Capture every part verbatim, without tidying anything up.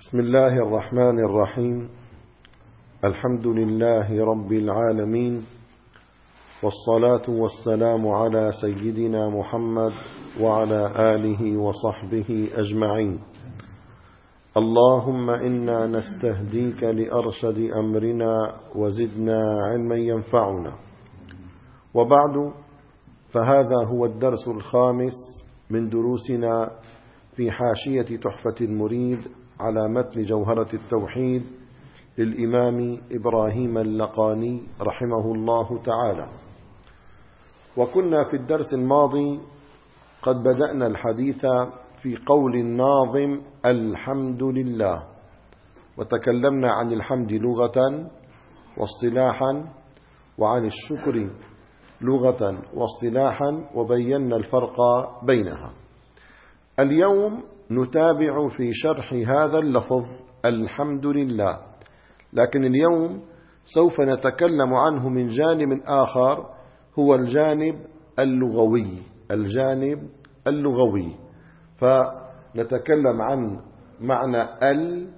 بسم الله الرحمن الرحيم. الحمد لله رب العالمين، والصلاة والسلام على سيدنا محمد وعلى آله وصحبه أجمعين. اللهم إنا نستهديك لأرشد أمرنا وزدنا علما ينفعنا. وبعد، فهذا هو الدرس الخامس من دروسنا في حاشية تحفة المريد على متن جوهرة التوحيد للإمام إبراهيم اللقاني رحمه الله تعالى. وكنا في الدرس الماضي قد بدأنا الحديث في قول الناظم الحمد لله، وتكلمنا عن الحمد لغة واصطلاحا، وعن الشكر لغة واصطلاحا، وبينا الفرق بينها. اليوم نتابع في شرح هذا اللفظ الحمد لله، لكن اليوم سوف نتكلم عنه من جانب آخر، هو الجانب اللغوي الجانب اللغوي فنتكلم عن معنى ال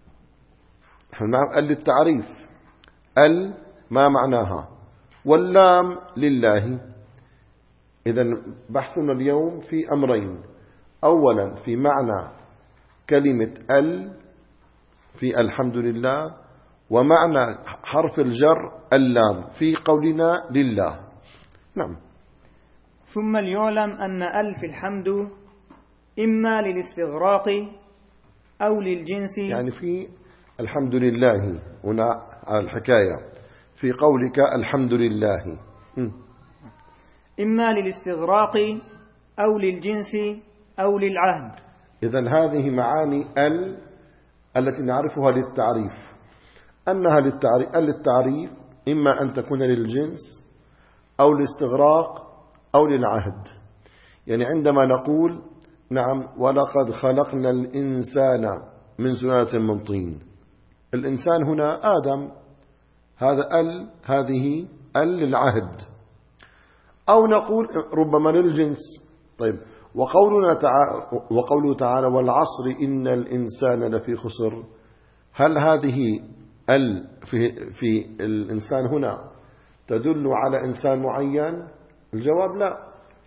ال للتعريف، ال ما معناها، واللام لله. إذن بحثنا اليوم في أمرين: أولا في معنى كلمة ال في الحمد لله، ومعنى حرف الجر اللام في قولنا لله. نعم. ثم ليعلم أن ال في الحمد إما للاستغراق أو للجنس، يعني في الحمد لله هنا على الحكاية في قولك الحمد لله م. إما للاستغراق أو للجنس أو للعهد. إذن هذه معاني ال التي نعرفها للتعريف، أنها للتعريف, للتعريف إما أن تكون للجنس أو الاستغراق أو للعهد. يعني عندما نقول نعم ولقد خلقنا الإنسان من سلالة من طين، الإنسان هنا آدم، هذا ال هذه ال للعهد. أو نقول ربما للجنس. طيب، وقولنا تعالى وقوله تعالى والعصر إن الإنسان لفي خسر، هل هذه ال في, في الإنسان هنا تدل على إنسان معين؟ الجواب لا،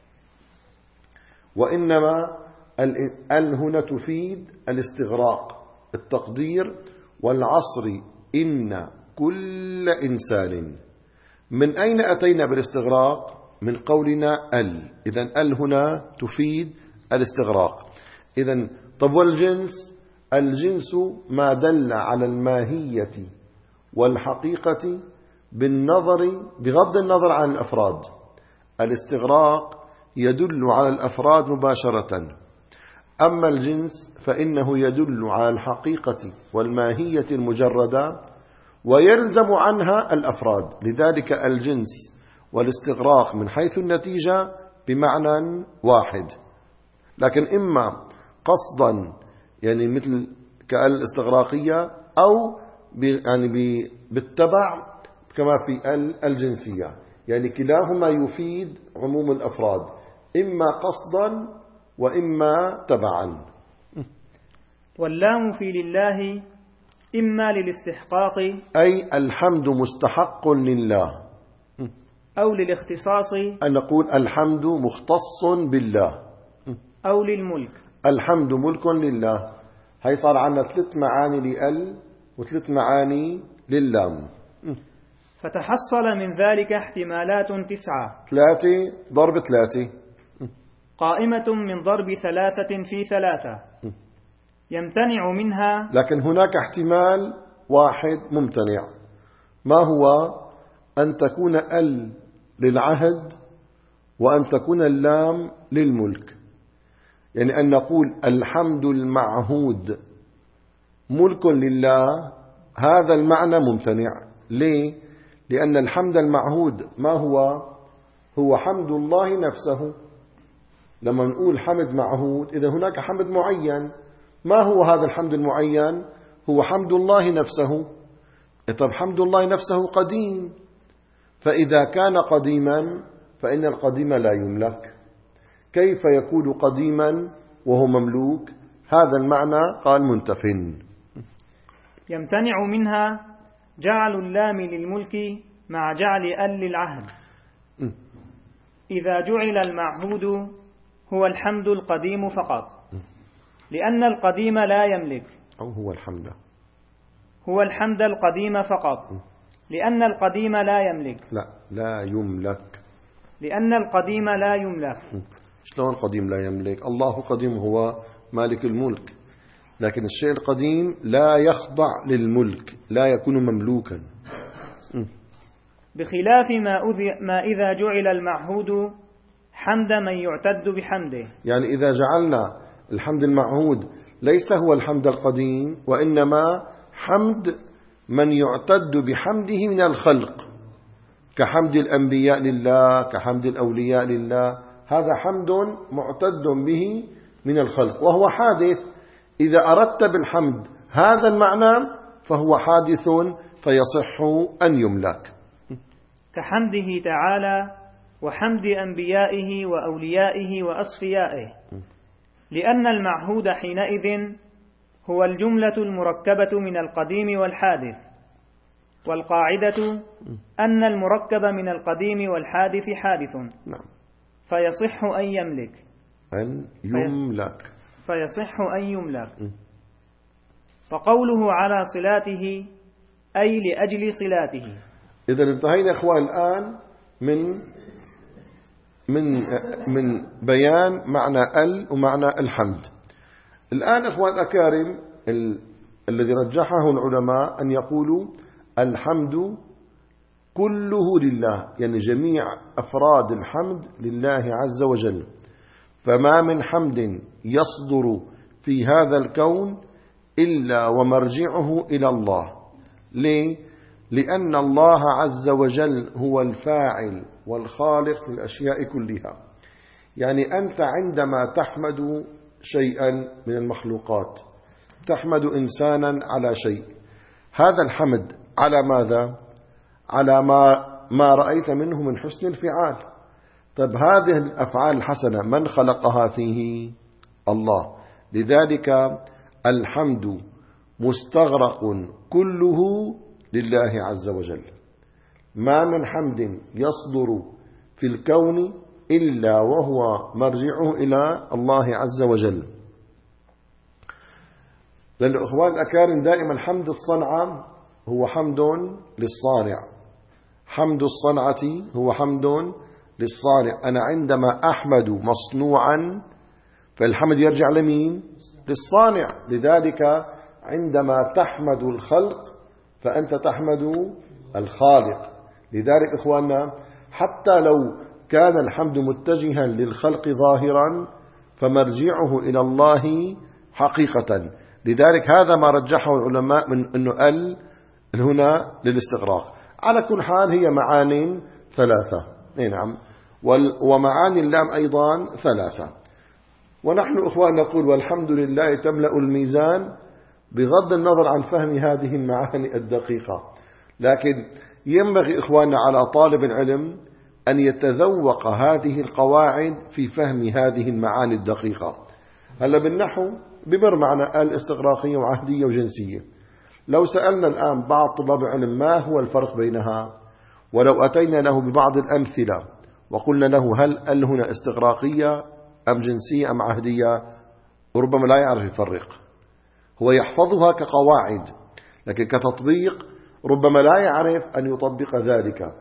وإنما ال هنا تفيد الاستغراق، التقدير والعصر إن كل إنسان. من أين أتينا بالاستغراق؟ من قولنا ال. إذن ال هنا تفيد الاستغراق. إذن طب والجنس؟ الجنس ما دل على الماهية والحقيقة بالنظر بغض النظر عن الأفراد. الاستغراق يدل على الأفراد مباشرة، أما الجنس فإنه يدل على الحقيقة والماهية المجردة ويلزم عنها الأفراد. لذلك الجنس والاستغراق من حيث النتيجة بمعنى واحد، لكن إما قصدا يعني مثل كالاستغراقية، أو يعني بالتبع كما في الجنسية. يعني كلاهما يفيد عموم الأفراد، إما قصدا وإما تبعا. واللام في لله إما للاستحقاق، أي الحمد مستحق لله، أو للاختصاص، أن نقول الحمد مختص بالله، أو للملك. الحمد ملك لله. هي صار عنا ثلاث معاني لأل وثلاث معاني لللام. فتحصل من ذلك احتمالات تسعة، ثلاثة ضرب ثلاثة، قائمة من ضرب ثلاثة في ثلاثة، يمتنع منها. لكن هناك احتمال واحد ممتنع، ما هو؟ أن تكون ال للعهد وأن تكون اللام للملك. يعني أن نقول الحمد المعهود ملك لله، هذا المعنى ممتنع. ليه؟ لأن الحمد المعهود ما هو؟ هو حمد الله نفسه. لما نقول حمد معهود، إذا هناك حمد معين. ما هو هذا الحمد المعين؟ هو حمد الله نفسه. طب حمد الله نفسه قديم، فإذا كان قديما فإن القديم لا يملك. كيف يكون قديما وهو مملوك؟ هذا المعنى قال منتف. يمتنع منها جعل اللام للملك مع جعل ال للعهد إذا جعل المعهود هو الحمد القديم فقط، لأن القديم لا يملك، أو هو الحمد هو الحمد القديم فقط لأن القديم لا يملك، لا لا يملك، لأن القديم لا يملك. شلون القديم لا يملك؟ الله قديم، هو مالك الملك، لكن الشيء القديم لا يخضع للملك، لا يكون مملوكا. بخلاف ما, ما إذا جعل المعهود حمد من يعتد بحمده، يعني إذا جعلنا الحمد المعهود ليس هو الحمد القديم، وإنما حمد من يعتد بحمده من الخلق، كحمد الأنبياء لله، كحمد الأولياء لله، هذا حمد معتد به من الخلق وهو حادث. إذا أردت بالحمد هذا المعنى فهو حادث فيصح أن يملك، كحمده تعالى وحمد أنبيائه وأوليائه وأصفيائه، لأن المعهود حينئذ هو الجملة المركبة من القديم والحادث، والقاعدة أن المركب من القديم والحادث حادث، فيصح أن يملك أن يملك فيصح أن يملك. فقوله على صلاته أي لأجل صلاته. إذا انتهينا إخوان الآن من من من بيان معنى ال ومعنى الحمد. الآن إخوان الأكارم ال... الذي رجحه العلماء أن يقولوا الحمد كله لله، يعني جميع أفراد الحمد لله عز وجل، فما من حمد يصدر في هذا الكون إلا ومرجعه إلى الله. ليه؟ لأن الله عز وجل هو الفاعل والخالق للأشياء كلها. يعني أنت عندما تحمد شيئا من المخلوقات، تحمد إنسانا على شيء، هذا الحمد على ماذا؟ على ما, ما رأيت منه من حسن الفعال. طيب هذه الأفعال الحسنة من خلقها فيه؟ الله. لذلك الحمد مستغرق كله لله عز وجل، ما من حمد يصدر في الكون إلا وهو مرجعه إلى الله عز وجل. لأن الأخوان الأكارم دائما حمد الصنعة هو حمد للصانع، حمد الصنعة هو حمد للصانع. أنا عندما أحمد مصنوعا فالحمد يرجع لمين؟ للصانع. لذلك عندما تحمد الخلق فأنت تحمد الخالق. لذلك إخواننا حتى لو كان الحمد متجها للخلق ظاهرا فمرجعه إلى الله حقيقة. لذلك هذا ما رجحه العلماء من أنه ال هنا للاستغراق. على كل حال هي معاني ثلاثة، نعم، ومعاني اللام أيضا ثلاثة. ونحن إخوان نقول والحمد لله تملأ الميزان بغض النظر عن فهم هذه المعاني الدقيقة، لكن ينبغي إخواننا على طالب العلم أن يتذوق هذه القواعد في فهم هذه المعاني الدقيقة. هلا بالنحو بمر معنا الاستغراقية وعهدية وجنسية. لو سألنا الآن بعض طلاب العلم ما هو الفرق بينها، ولو أتينا له ببعض الأمثلة وقلنا له هل ال هنا استغراقية أم جنسية أم عهدية، ربما لا يعرف يفرق. هو يحفظها كقواعد لكن كتطبيق ربما لا يعرف أن يطبق ذلك.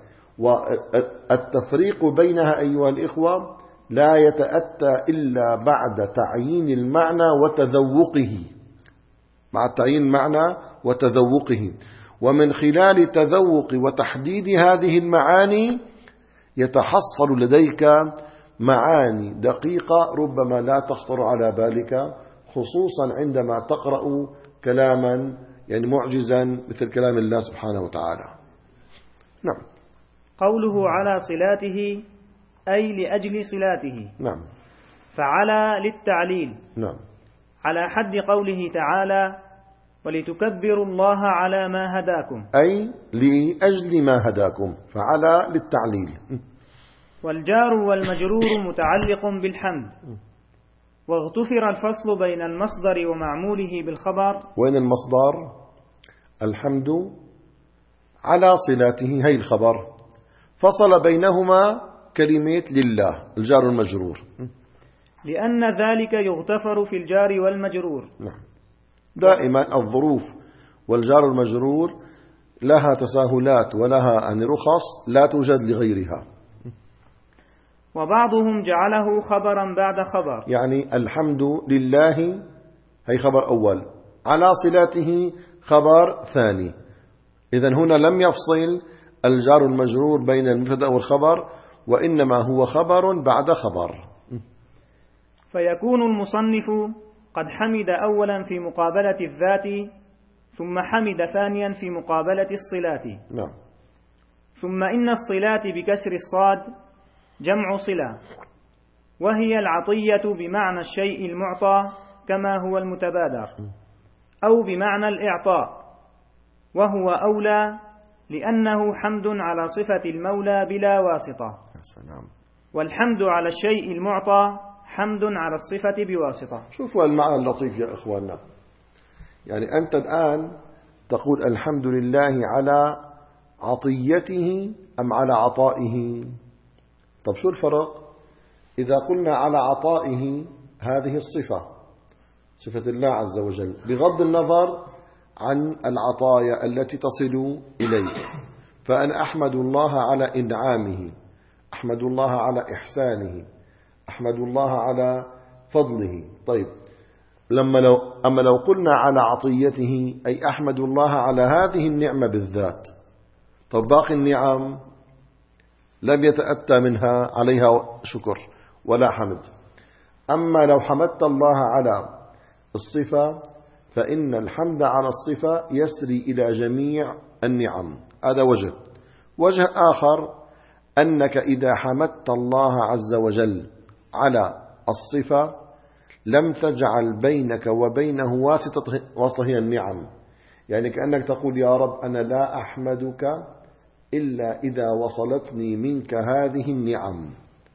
والتفريق بينها أيها الإخوة لا يتأتى إلا بعد تعيين المعنى وتذوقه، مع تعيين المعنى وتذوقه. ومن خلال تذوق وتحديد هذه المعاني يتحصل لديك معاني دقيقة ربما لا تخطر على بالك، خصوصا عندما تقرأ كلاما يعني معجزا مثل كلام الله سبحانه وتعالى. نعم. قوله على صلاته أي لأجل صلاته. نعم. فعلى للتعليل. نعم. على حد قوله تعالى ولتكبروا الله على ما هداكم، أي لأجل ما هداكم، فعلى للتعليل. والجار والمجرور متعلق بالحمد. واغتفر الفصل بين المصدر ومعموله بالخبر. وين المصدر؟ الحمد على صلاته، هي الخبر، فصل بينهما كلمة لله الجار المجرور، لأن ذلك يغتفر في الجار والمجرور. نعم. دائما الظروف والجار المجرور لها تساهلات ولها أن رخص لا توجد لغيرها. وبعضهم جعله خبرا بعد خبر، يعني الحمد لله هي خبر أول، على صلاته خبر ثاني. إذن هنا لم يفصل الجار المجرور بين المبتدأ والخبر، وإنما هو خبر بعد خبر. فيكون المصنف قد حمد أولا في مقابلة الذات، ثم حمد ثانيا في مقابلة الصلات. نعم. ثم إن الصلات بكسر الصاد جمع صلة، وهي العطية بمعنى الشيء المعطى كما هو المتبادر، أو بمعنى الإعطاء، وهو أولى لأنه حمد على صفة المولى بلا واسطة. والحمد على الشيء المعطى حمد على الصفة بواسطة. شوفوا المعنى اللطيف يا إخواننا، يعني أنت الآن تقول الحمد لله على عطيته أم على عطائه؟ طب شو الفرق؟ إذا قلنا على عطائه هذه الصفة، صفة الله عز وجل، بغض النظر عن العطايا التي تصل إليه، فأنا أحمد الله على إنعامه، أحمد الله على إحسانه، أحمد الله على فضله. طيب لما لو أما لو قلنا على عطيته أي أحمد الله على هذه النعمة بالذات، طب باقي النعم لم يتأتى منها عليها شكر ولا حمد. أما لو حمدت الله على الصفة فإن الحمد على الصفة يسري إلى جميع النعم. هذا وجه. وجه آخر أنك إذا حمدت الله عز وجل على الصفة لم تجعل بينك وبينه واسطة، واسطة هي النعم. يعني كأنك تقول يا رب أنا لا أحمدك إلا إذا وصلتني منك هذه النعم.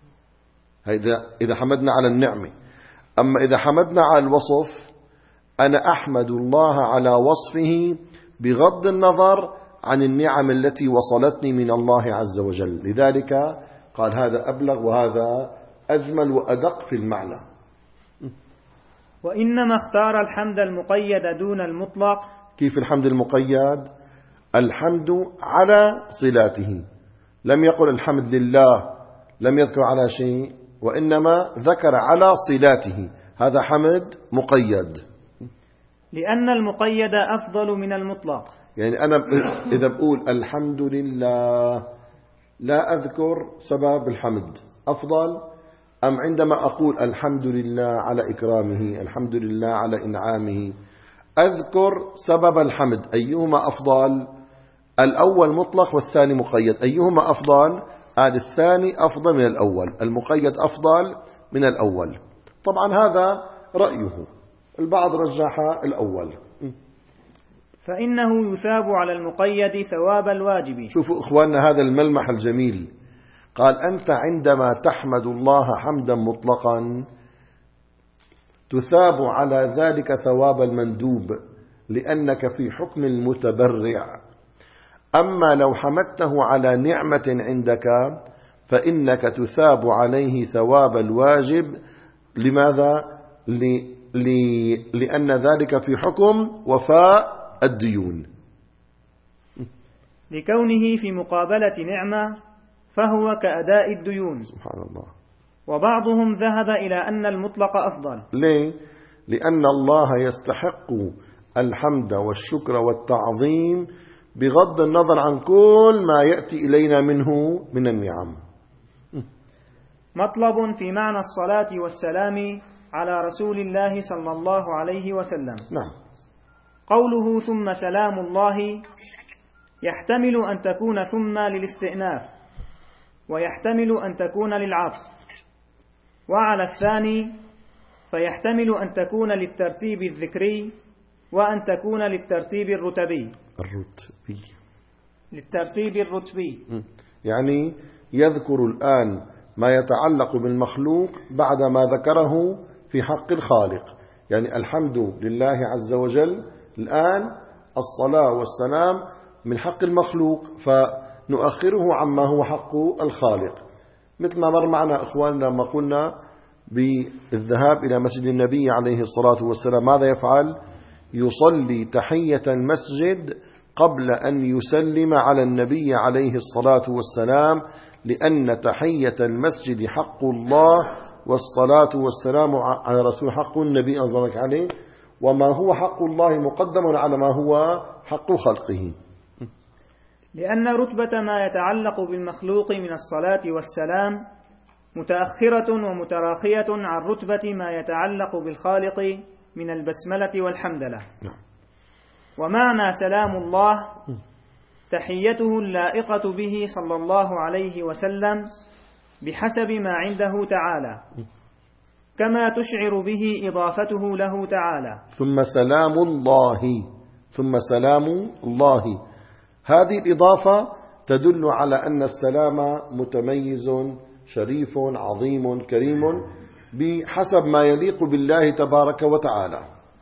إذا حمدنا على النعمة. أما إذا حمدنا على الوصف أنا أحمد الله على وصفه بغض النظر عن النعم التي وصلتني من الله عز وجل. لذلك قال هذا أبلغ وهذا أجمل وأدق في المعنى. وإنما اختار الحمد المقيد دون المطلق. كيف الحمد المقيد؟ الحمد على صلاته، لم يقل الحمد لله، لم يذكر على شيء، وإنما ذكر على صلاته، هذا حمد مقيد. لأن المقيد أفضل من المطلق. يعني أنا إذا بقول الحمد لله لا أذكر سبب الحمد أفضل، أم عندما أقول الحمد لله على إكرامه، الحمد لله على إنعامه، أذكر سبب الحمد، أيهما أفضل؟ الأول مطلق والثاني مقيد، أيهما أفضل؟ هذا الثاني أفضل من الأول، المقيد أفضل من الأول. طبعا هذا رأيه، البعض رجح الأول. فإنه يثاب على المقيد ثواب الواجب. شوفوا إخواننا هذا الملمح الجميل، قال أنت عندما تحمد الله حمدا مطلقا تثاب على ذلك ثواب المندوب لأنك في حكم المتبرع. أما لو حمدته على نعمة عندك فإنك تثاب عليه ثواب الواجب. لماذا؟ ل... ل... لأن ذلك في حكم وفاء الديون، لكونه في مقابلة نعمة فهو كأداء الديون. سبحان الله. وبعضهم ذهب إلى أن المطلق أفضل. ليه؟ لأن الله يستحق الحمد والشكر والتعظيم بغض النظر عن كل ما يأتي إلينا منه من النعم. مطلب في معنى الصلاة والسلام على رسول الله صلى الله عليه وسلم. نعم. قوله ثم سلام الله يحتمل أن تكون ثم للاستئناف، ويحتمل أن تكون للعطف. وعلى الثاني فيحتمل أن تكون للترتيب الذكري وأن تكون للترتيب الرتبي. الرتبي للترتيب الرتبي يعني يذكر الآن ما يتعلق بالمخلوق بعد ما ذكره في حق الخالق. يعني الحمد لله عز وجل الآن الصلاة والسلام من حق المخلوق فنؤخره عما هو حق الخالق، مثل ما مر معنا إخواننا لما قلنا بالذهاب إلى مسجد النبي عليه الصلاة والسلام ماذا يفعل؟ يصلي تحية المسجد قبل أن يسلم على النبي عليه الصلاة والسلام، لأن تحية المسجد حق الله والصلاة والسلام على رسول حق النبي أنزلك عليه، وما هو حق الله مقدم على ما هو حق خلقه، لأن رتبة ما يتعلق بالمخلوق من الصلاة والسلام متأخرة ومتراخية عن رتبة ما يتعلق بالخالق من البسملة والحمدلة. ومعنى سلام الله تحيته اللائقة به صلى الله عليه وسلم بحسب ما عنده تعالى، كما تشعر به إضافته له تعالى. ثم سلام الله، ثم سلام الله، هذه الإضافة تدل على أن السلام متميز شريف عظيم كريم بحسب ما يليق بالله تبارك وتعالى.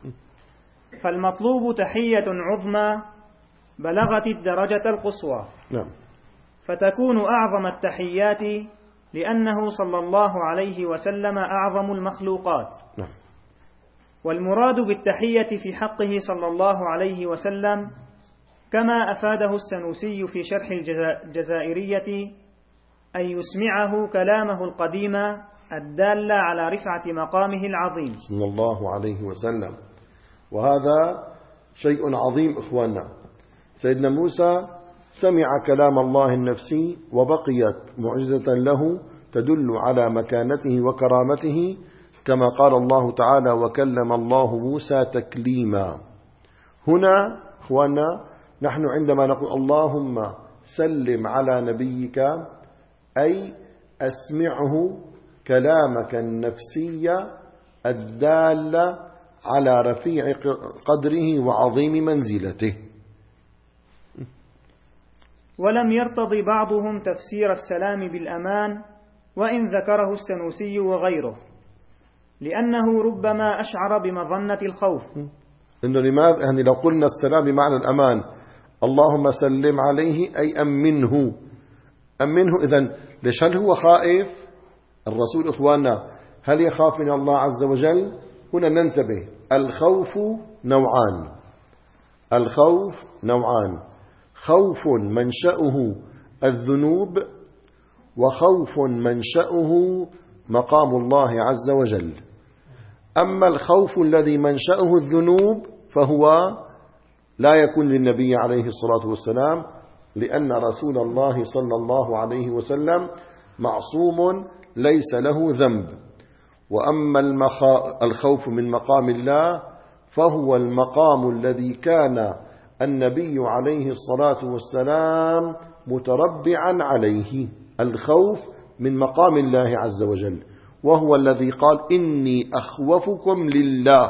فالمطلوب تحية عظمى بلغت الدرجة القصوى، نعم. فتكون أعظم التحيات لأنه صلى الله عليه وسلم أعظم المخلوقات. نعم. والمراد بالتحية في حقه صلى الله عليه وسلم كما أفاده السنوسي في شرح الجزائرية أن يسمعه كلامه القديم الدال على رفعة مقامه العظيم صلى الله عليه وسلم. وهذا شيء عظيم إخواننا. سيدنا موسى سمع كلام الله النفسي وبقيت معجزة له تدل على مكانته وكرامته، كما قال الله تعالى وكلم الله موسى تكليما. هنا إخواننا نحن عندما نقول اللهم سلم على نبيك أي أسمعه كلامك النفسي الدال على رفيع قدره وعظيم منزلته. ولم يرتضي بعضهم تفسير السلام بالأمان وإن ذكره السنوسي وغيره، لأنه ربما أشعر بمظنة الخوف. إنه لماذا؟ يعني لو قلنا السلام بمعنى الأمان، اللهم سلم عليه أي أمنه، أمنه. إذن ليش؟ هل هو خائف الرسول إخواننا؟ هل يخاف من الله عز وجل؟ هنا ننتبه، الخوف نوعان، الخوف نوعان، خوف منشأه الذنوب، وخوف منشأه مقام الله عز وجل. أما الخوف الذي منشأه الذنوب فهو لا يكون للنبي عليه الصلاة والسلام، لأن رسول الله صلى الله عليه وسلم معصوم ليس له ذنب. وأما الخوف من مقام الله فهو المقام الذي كان النبي عليه الصلاة والسلام متربعا عليه، الخوف من مقام الله عز وجل، وهو الذي قال إني أخوفكم لله.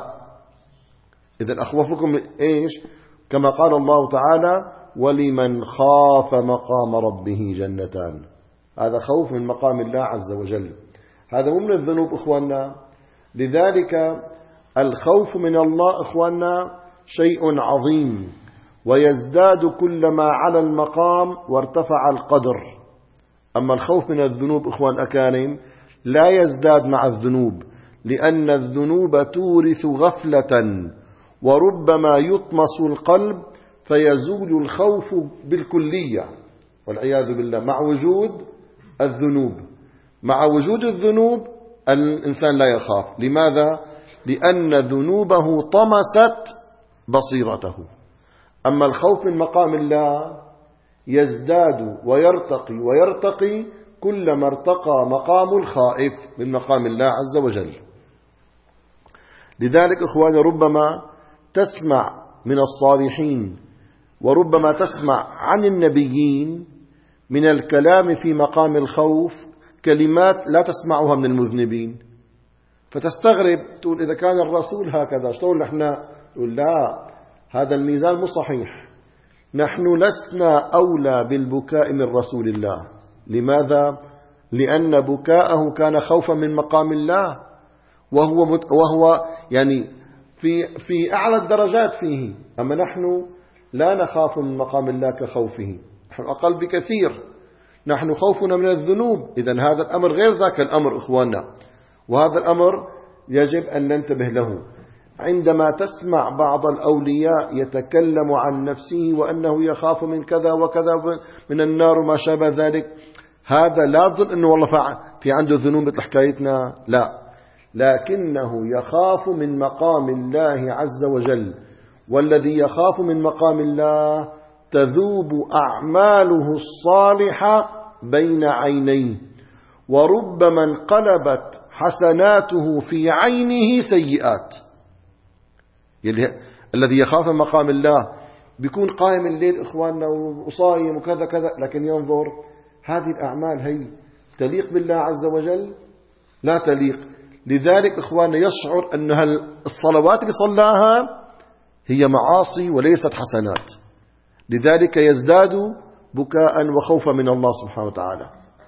إذن أخوفكم إيش؟ كما قال الله تعالى ولمن خاف مقام ربه جنتان، هذا خوف من مقام الله عز وجل، هذا مو من الذنوب إخواننا. لذلك الخوف من الله إخواننا شيء عظيم، ويزداد كلما على المقام وارتفع القدر. أما الخوف من الذنوب إخوان أكارم لا يزداد مع الذنوب، لأن الذنوب تورث غفلة، وربما يطمس القلب فيزول الخوف بالكلية والعياذ بالله مع وجود الذنوب. مع وجود الذنوب الإنسان لا يخاف. لماذا؟ لأن ذنوبه طمست بصيرته. أما الخوف من مقام الله يزداد ويرتقي ويرتقي كلما ارتقى مقام الخائف من مقام الله عز وجل. لذلك إخواني ربما تسمع من الصالحين وربما تسمع عن النبيين من الكلام في مقام الخوف كلمات لا تسمعها من المذنبين، فتستغرب تقول إذا كان الرسول هكذا شلون نحن؟ تقول لا، هذا الميزان مو صحيح. نحن لسنا أولى بالبكاء من رسول الله. لماذا؟ لأن بكاءه كان خوفا من مقام الله، وهو وهو يعني في في أعلى الدرجات فيه. أما نحن لا نخاف من مقام الله كخوفه، نحن أقل بكثير. نحن خوفنا من الذنوب، إذن هذا الأمر غير ذاك الأمر إخواننا، وهذا الأمر يجب أن ننتبه له. عندما تسمع بعض الأولياء يتكلم عن نفسه وأنه يخاف من كذا وكذا من النار وما شابه ذلك، هذا لا تظن أنه والله في عنده ذنوب مثل حكايتنا، لا، لكنه يخاف من مقام الله عز وجل، والذي يخاف من مقام الله تذوب أعماله الصالحة بين عينيه، وربما انقلبت حسناته في عينه سيئات. الذي يخاف من مقام الله بيكون قائم الليل إخواننا وصايم وكذا كذا، لكن ينظر هذه الأعمال هي تليق بالله عز وجل؟ لا تليق. لذلك إخواننا يشعر أن الصلوات اللي صلاها هي معاصي وليست حسنات، لذلك يزداد بكاء وخوفا من الله سبحانه وتعالى.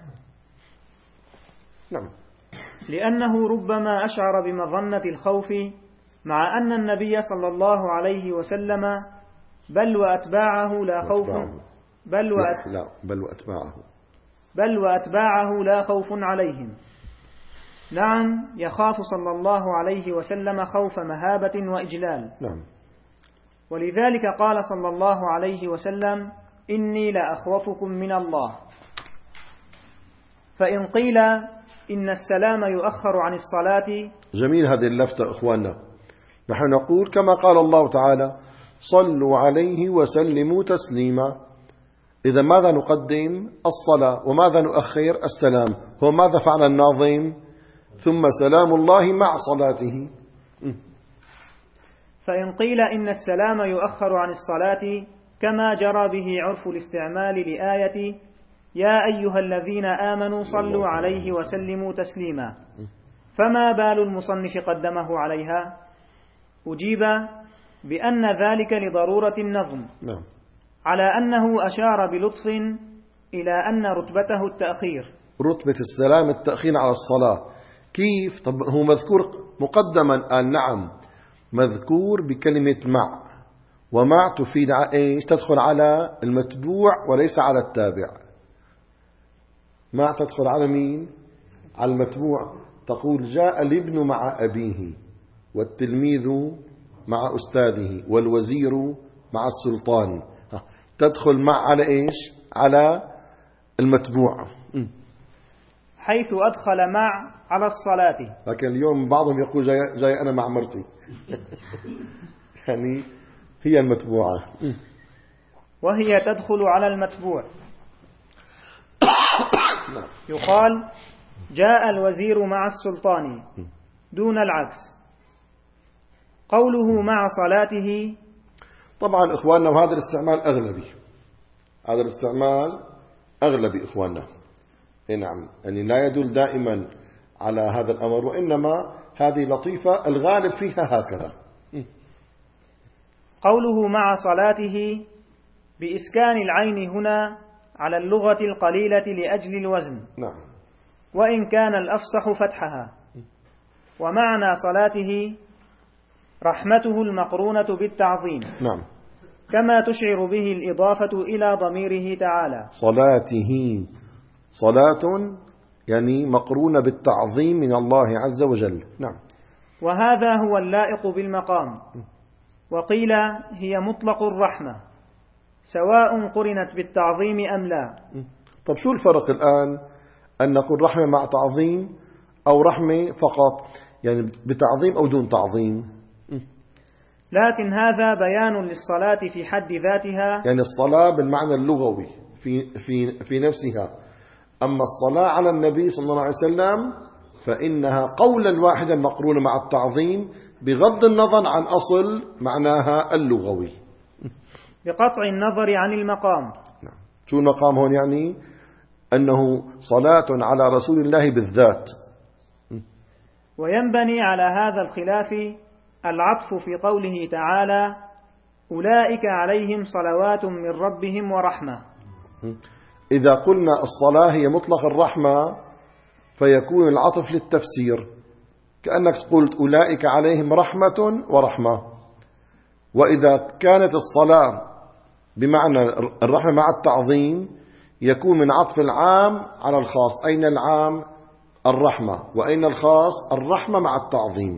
نعم. لأنه ربما أشعر بمظنة الخوف مع أن النبي صلى الله عليه وسلم بل وأتباعه لا خوف بل وأت... لا بل وأتباعه بل وأتباعه لا خوف عليهم. نعم، يخاف صلى الله عليه وسلم خوف مهابة وإجلال. نعم. ولذلك قال صلى الله عليه وسلم: إني لأخوفكم من الله. فإن قيل إن السلام يؤخر عن الصلاة، جميل هذه اللفتة إخواننا. نحن نقول كما قال الله تعالى: صلوا عليه وسلموا تسليما. إذا ماذا نقدم؟ الصلاة. وماذا نؤخر؟ السلام. هو ماذا فعل الناظم؟ ثم سلام الله مع صلاته. فإن قيل إن السلام يؤخر عن الصلاة كما جرى به عرف الاستعمال لآية يا أيها الذين آمنوا صلوا عليه وسلموا تسليما، فما بال المصنف قدمه عليها؟ أجيب بأن ذلك لضرورة النظم، على أنه أشار بلطف إلى أن رتبته التأخير. رتبة السلام التأخير على الصلاة. كيف؟ طب هو مذكور مقدما الآن. نعم، مذكور بكلمة مع، ومع تفيد إيش؟ تدخل على المتبوع وليس على التابع. مع تدخل على مين؟ على المتبوع. تقول جاء الابن مع أبيه، والتلميذ مع أستاذه، والوزير مع السلطان. تدخل مع على إيش؟ على المتبوع، حيث أدخل مع على الصلاة. لكن اليوم بعضهم يقول جاي, جاي أنا مع مرتي يعني هي المتبوعة، وهي تدخل على المتبوع. يقال جاء الوزير مع السلطان دون العكس. قوله مع صلاته، طبعا إخواننا وهذا الاستعمال أغلبي، هذا الاستعمال أغلبي إخواننا. نعم، يعني لا يدل دائما على هذا الأمر، وإنما هذه لطيفة الغالب فيها هكذا. قوله مع صلاته بإسكان العين هنا على اللغة القليلة لأجل الوزن. نعم. وإن كان الأفصح فتحها. ومعنى صلاته رحمته المقرونة بالتعظيم. نعم. كما تشعر به الإضافة إلى ضميره تعالى. صلاته صلاة يعني مقرونة بالتعظيم من الله عز وجل. نعم. وهذا هو اللائق بالمقام. وقيل هي مطلق الرحمة سواء قرنت بالتعظيم أم لا. طب شو الفرق الآن أن نقول رحمة مع تعظيم أو رحمة فقط، يعني بتعظيم أو دون تعظيم؟ لكن هذا بيان للصلاة في حد ذاتها، يعني الصلاة بالمعنى اللغوي في, في, في نفسها. أما الصلاة على النبي صلى الله عليه وسلم فإنها قولا واحدا مقرونة مع التعظيم بغض النظر عن أصل معناها اللغوي، بقطع النظر عن المقام. نعم. شو المقام هون؟ يعني أنه صلاة على رسول الله بالذات. وينبني على هذا الخلاف العطف في قوله تعالى أولئك عليهم صلوات من ربهم ورحمة. إذا قلنا الصلاة هي مطلق الرحمة فيكون العطف للتفسير، كأنك قلت أولئك عليهم رحمة ورحمة. وإذا كانت الصلاة بمعنى الرحمة مع التعظيم يكون من عطف العام على الخاص. أين العام؟ الرحمة. وأين الخاص؟ الرحمة مع التعظيم.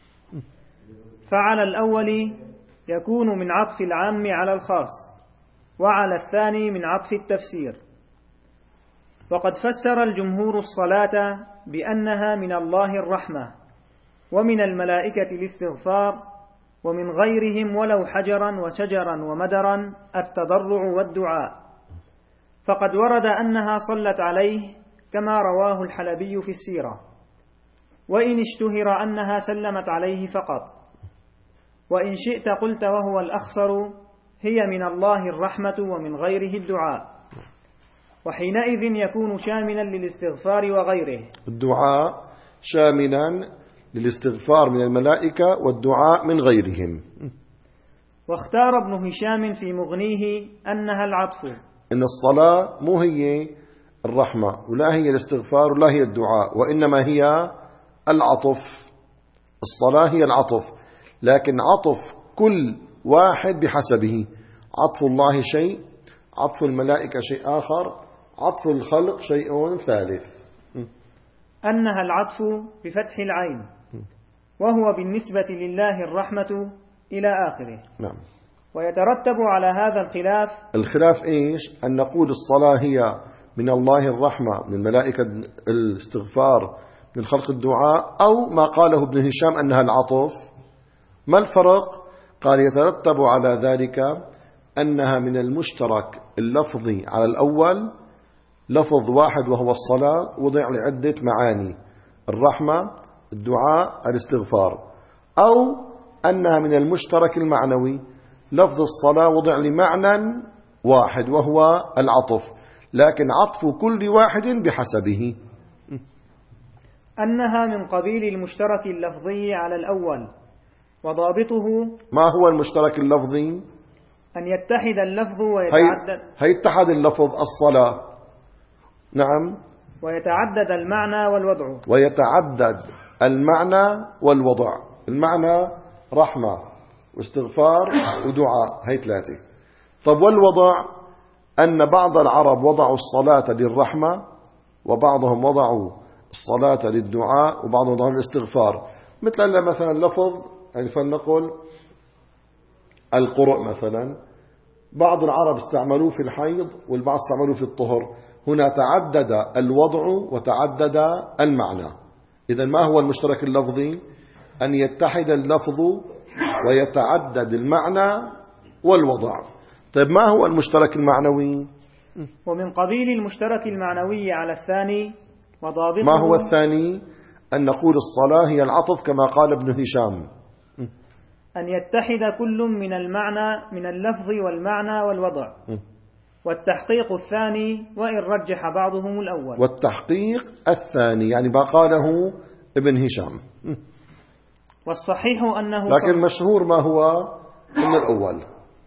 فعلى الأول يكون من عطف العام على الخاص، وعلى الثاني من عطف التفسير. وقد فسر الجمهور الصلاة بأنها من الله الرحمة، ومن الملائكة الاستغفار، ومن غيرهم ولو حجرا وشجرا ومدرا التضرع والدعاء. فقد ورد أنها صلت عليه كما رواه الحلبي في السيرة، وإن اشتهر أنها سلمت عليه فقط. وإن شئت قلت وهو الأخصر هي من الله الرحمة ومن غيره الدعاء، وحينئذ يكون شاملا للاستغفار وغيره. الدعاء شاملا للاستغفار من الملائكة والدعاء من غيرهم. واختار ابن هشام في مغنيه أنها العطف، إن الصلاة مو هي الرحمة ولا هي الاستغفار ولا هي الدعاء، وإنما هي العطف. الصلاة هي العطف، لكن عطف كل واحد بحسبه. عطف الله شيء، عطف الملائكة شيء آخر، عطف الخلق شيء ثالث. أنها العطف بفتح العين، وهو بالنسبة لله الرحمة إلى آخره. نعم. ويترتب على هذا الخلاف الخلاف إيش؟ أن نقول الصلاة هي من الله الرحمة، من الملائكة الاستغفار، من خلق الدعاء، أو ما قاله ابن هشام أنها العطف. ما الفرق؟ قال يترتب على ذلك أنها من المشترك اللفظي على الأول، لفظ واحد وهو الصلاة وضع لعدة معاني: الرحمة، الدعاء، الاستغفار. أو أنها من المشترك المعنوي، لفظ الصلاة وضع لمعنى واحد وهو العطف، لكن عطف كل واحد بحسبه. أنها من قبيل المشترك اللفظي على الأول، وضابطه ما هو المشترك اللفظي؟ أن يتحد اللفظ ويتعدد هي اتحد اللفظ الصلاة، نعم، ويتعدد المعنى والوضع. ويتعدد المعنى والوضع. المعنى رحمة واستغفار ودعاء، هي ثلاثة. طب والوضع؟ أن بعض العرب وضعوا الصلاة للرحمة، وبعضهم وضعوا الصلاة للدعاء، وبعضهم وضعوا للاستغفار. مثل مثلا لفظ، يعني فلنقل القرء مثلا، بعض العرب استعملوه في الحيض والبعض استعملوه في الطهر. هنا تعدد الوضع وتعدد المعنى. إذن ما هو المشترك اللفظي؟ أن يتحد اللفظ ويتعدد المعنى والوضع. طيب ما هو المشترك المعنوي؟ ومن قبيل المشترك المعنوي على الثاني، وضابطه ما هو الثاني؟ أن نقول الصلاة هي العطف كما قال ابن هشام، أن يتحد كل من المعنى من اللفظ والمعنى والوضع. والتحقيق الثاني وإن رجح بعضهم الأول. والتحقيق الثاني يعني ما قاله ابن هشام. والصحيح أنه لكن مشهور ما هو من الأول.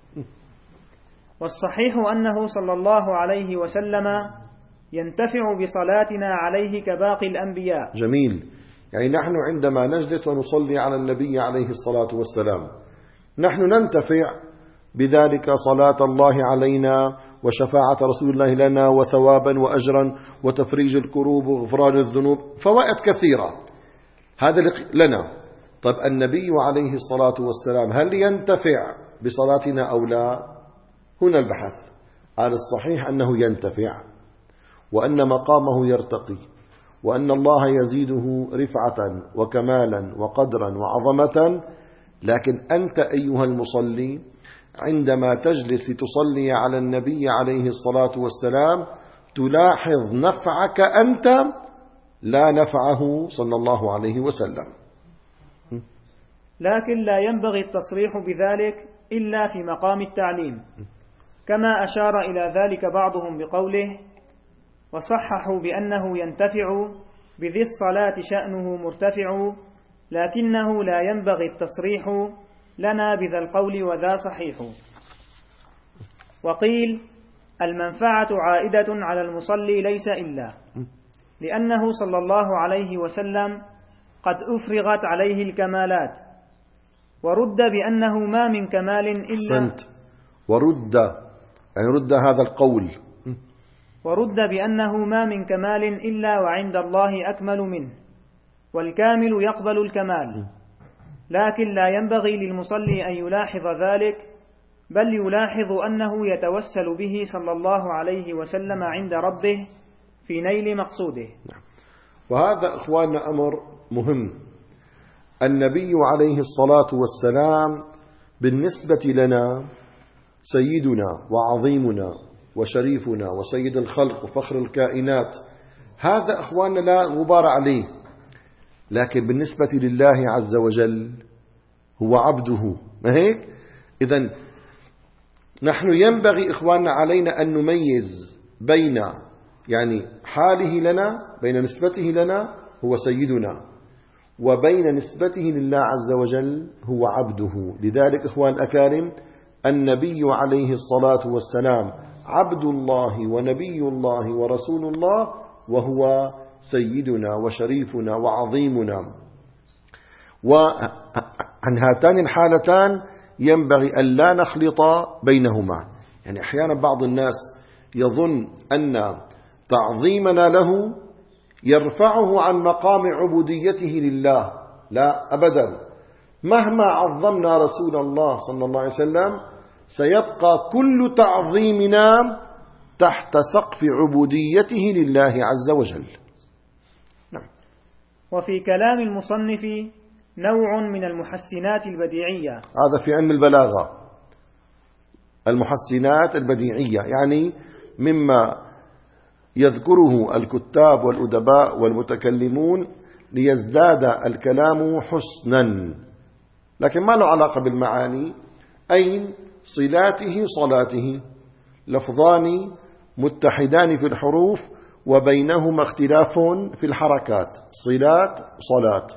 والصحيح أنه صلى الله عليه وسلم ينتفع بصلاتنا عليه كباقي الأنبياء. جميل. يعني نحن عندما نجلس ونصلي على النبي عليه الصلاة والسلام نحن ننتفع بذلك، صلاة الله علينا وشفاعة رسول الله لنا وثوابا وأجرا وتفريج الكروب وغفران الذنوب، فوائد كثيرة هذا لنا. طب النبي عليه الصلاة والسلام هل ينتفع بصلاتنا أو لا؟ هنا البحث. قال الصحيح أنه ينتفع، وأن مقامه يرتقي، وأن الله يزيده رفعة وكمالا وقدرا وعظمة. لكن أنت أيها المصلي عندما تجلس لتصلي على النبي عليه الصلاة والسلام تلاحظ نفعك أنت لا نفعه صلى الله عليه وسلم. لكن لا ينبغي التصريح بذلك إلا في مقام التعليم، كما أشار إلى ذلك بعضهم بقوله: وصححوا بأنه ينتفع بذي الصلاة شأنه مرتفع، لكنه لا ينبغي التصريح لنا بذا القول وذا صحيح. وقيل: المنفعة عائدة على المصلي ليس إلا، لأنه صلى الله عليه وسلم قد أفرغت عليه الكمالات، ورد بأنه ما من كمال إلا سنت ورد يعني رد هذا القول. ورد بأنه ما من كمال إلا وعند الله أكمل منه، والكامل يقبل الكمال، لكن لا ينبغي للمصلي أن يلاحظ ذلك، بل يلاحظ أنه يتوسل به صلى الله عليه وسلم عند ربه في نيل مقصوده. وهذا إخواننا أمر مهم. النبي عليه الصلاة والسلام بالنسبة لنا سيدنا وعظيمنا وشريفنا وسيد الخلق وفخر الكائنات، هذا إخواننا لا غبار عليه. لكن بالنسبة لله عز وجل هو عبده، ما هيك؟ إذن نحن ينبغي إخواننا علينا أن نميز بين يعني حاله لنا، بين نسبته لنا هو سيدنا، وبين نسبته لله عز وجل هو عبده. لذلك إخوان أكارم، النبي عليه الصلاة والسلام عبد الله ونبي الله ورسول الله، وهو سيدنا وشريفنا وعظيمنا. وعن هاتان الحالتان ينبغي أن لا نخلط بينهما. يعني أحيانا بعض الناس يظن أن تعظيمنا له يرفعه عن مقام عبوديته لله. لا أبدا، مهما عظمنا رسول الله صلى الله عليه وسلم سيبقى كل تعظيمنا تحت سقف عبوديته لله عز وجل. نعم. وفي كلام المصنف نوع من المحسنات البديعية، هذا في علم البلاغة، المحسنات البديعية يعني مما يذكره الكتاب والأدباء والمتكلمون ليزداد الكلام حسنا، لكن ما له علاقة بالمعاني. أين صلاته صلاته، لفظان متحدان في الحروف وبينهما اختلاف في الحركات، صلات صلاة.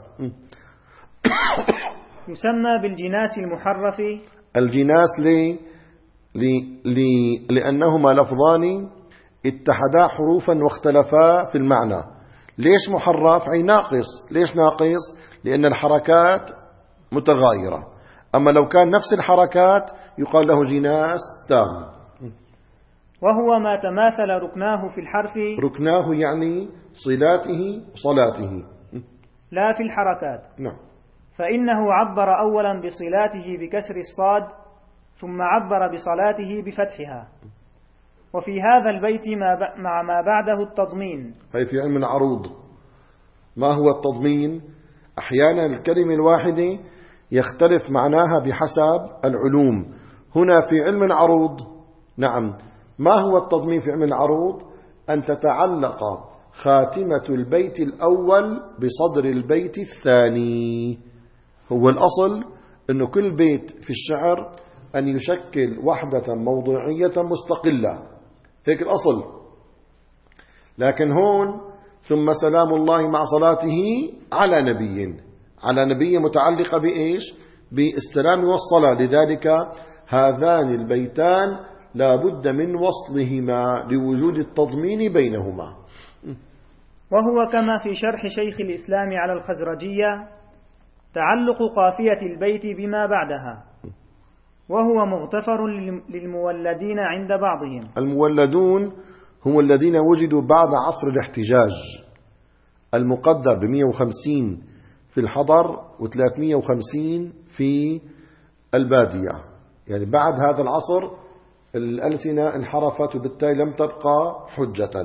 يسمى بالجناس المحرف. الجناس لي لي لي لأنهما لفظان اتحدا حروفا واختلفا في المعنى. ليش محرف؟ أي ناقص. ليش ناقص؟ لأن الحركات متغايرة. أما لو كان نفس الحركات يقال له جناس تام. وهو ما تماثل ركناه في الحرف، ركناه يعني صلاته صلاته لا في الحركات. نعم. فإنه عبر أولا بصلاته بكسر الصاد، ثم عبر بصلاته بفتحها. وفي هذا البيت ما مع ما بعده التضمين. هي في علم العروض. ما هو التضمين؟ أحيانا الكلمة الواحدة يختلف معناها بحسب العلوم. هنا في علم العروض، نعم، ما هو التضمين في علم العروض؟ أن تتعلق خاتمة البيت الأول بصدر البيت الثاني. هو الأصل أنه كل بيت في الشعر أن يشكل وحدة موضوعية مستقلة، هيك الأصل. لكن هون ثم سلام الله مع صلاته على نبي، على نبي متعلقة بإيش؟ بالسلام والصلاة. لذلك هذان البيتان لا بد من وصلهما لوجود التضمين بينهما. وهو كما في شرح شيخ الإسلام على الخزرجية تعلق قافية البيت بما بعدها، وهو مغتفر للمولدين عند بعضهم. المولدون هم الذين وجدوا بعد عصر الاحتجاج المقدر ب مئة وخمسين في الحضر وثلاثمئة وخمسين في البادية. يعني بعد هذا العصر الألسنة انحرفت وبالتالي لم تبقى حجة.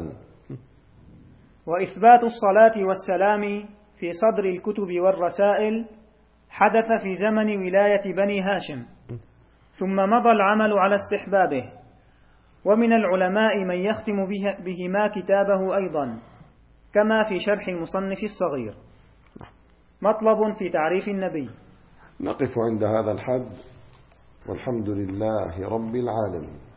وإثبات الصلاة والسلام في صدر الكتب والرسائل حدث في زمن ولاية بني هاشم، ثم مضى العمل على استحبابه. ومن العلماء من يختم بهما كتابه أيضا، كما في شرح المصنف الصغير. مطلب في تعريف النبي. نقف عند هذا الحد، والحمد لله رب العالمين.